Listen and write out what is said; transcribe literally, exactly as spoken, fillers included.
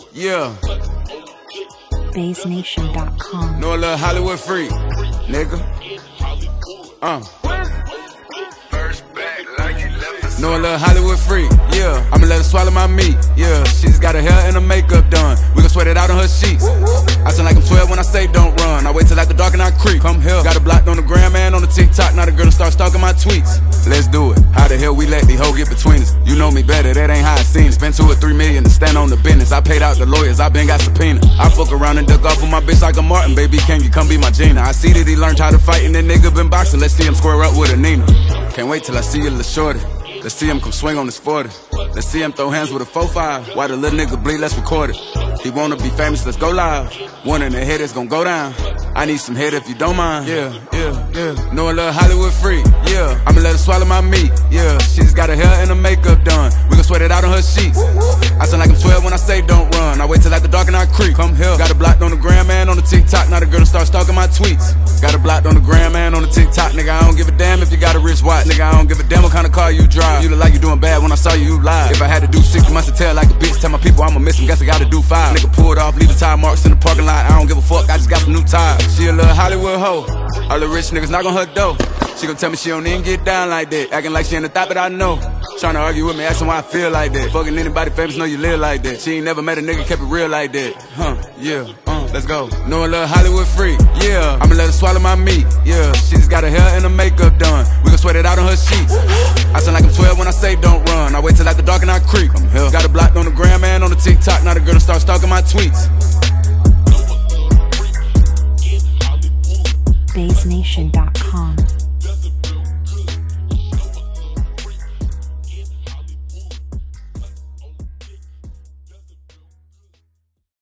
yeah. Bass Nation dot com. Know a little Hollywood freak, nigga. Uh. Know a little Hollywood freak, yeah. I'ma let her swallow my meat, yeah. She just got her hair and her makeup done. We gon' sweat it out on her sheets. I sound like I'm twelve when I say don't run. I wait till after dark and I creep. Come here. Got it blocked on the gram and on the TikTok. Now the girl start stalking my tweets. Let's do it. How the hell we let these hoes get between us? You know me better, that ain't how I seen it. Spent two or three million to stand on the business. I paid out the lawyers, I been got subpoena. I fuck around and duck off with my bitch like a Martin. Baby, can you come be my Gina? I see that he learned how to fight and that nigga been boxing. Let's see him square up with a Nina. Can't wait till I see you, little shorty. Let's see him come swing on his forty. Let's see him throw hands with a four five. Why the little nigga bleed, let's record it. He wanna be famous, let's go live. One in the head is gon' go down. I need some head if you don't mind. Yeah, yeah, yeah. Know a little Hollywood freak, yeah. I'ma let her swallow my meat, yeah. She just got her hair and her makeup done. We gon' sweat it out on her sheets. I sound like I'm twelve when I say don't run. I wait till after dark and I creep. Come here. Got it blocked on the gram and on the TikTok. Now the girl start stalking my tweets. Got it blocked on the gram and on the TikTok. Nigga, I don't give a damn if you got a wrist watch. Nigga, I don't give a damn what kind of car you drive. You look like you doing bad when I saw you, you lied. If I had to do sixty months to tell like a bitch, tell my people I'ma miss them, guess I gotta do five. Nigga pulled off, leaving tire marks in the parking lot. I don't give a fuck, I just got some new tires. She a little Hollywood hoe. All the rich niggas knock on her door. She gon' tell me she don't even get down like that. Acting like she in the thought, but I know. Tryna argue with me, asking why I feel like that. Fucking anybody famous know you live like that. She ain't never met a nigga, kept it real like that. Huh, yeah, uh, let's go. Know a little Hollywood freak, yeah. I'ma let her swallow my meat, yeah. She just got her hair and her makeup done. We gon' sweat it out on her sheets. I sound like I'm twelve when I say don't run. I wait till after dark and I creep. Come here. Got it blocked on the gram and on the TikTok. Now the girl start stalking my tweets. Bass Nation dot com.